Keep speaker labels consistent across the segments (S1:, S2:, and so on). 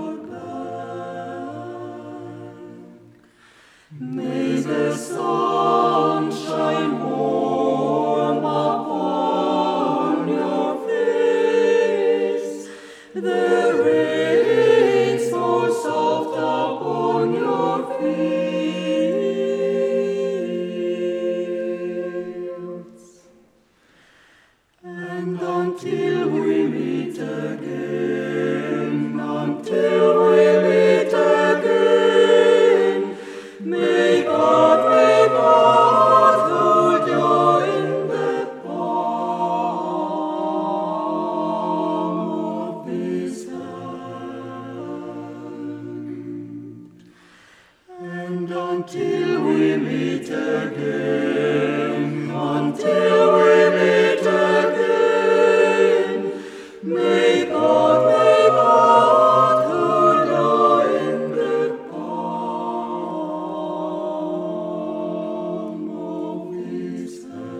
S1: your back. May the sun shine warm upon your face, the rains fall soft upon your fields. And until we meet again, may God hold you in the palm of His hand. And until we meet again, may God hold you in the palm of His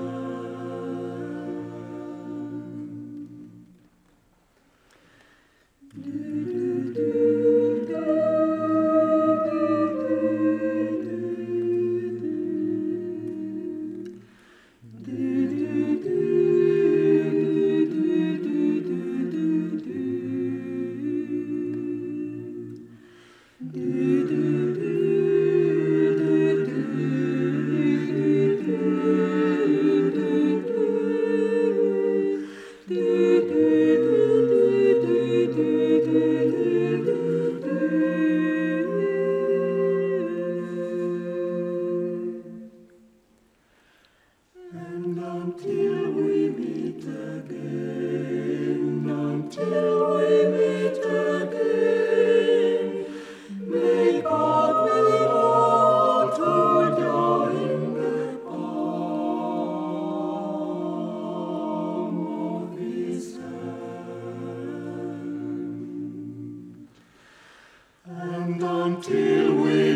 S1: And until we meet again, may God hold you in the palm of His hand. And until we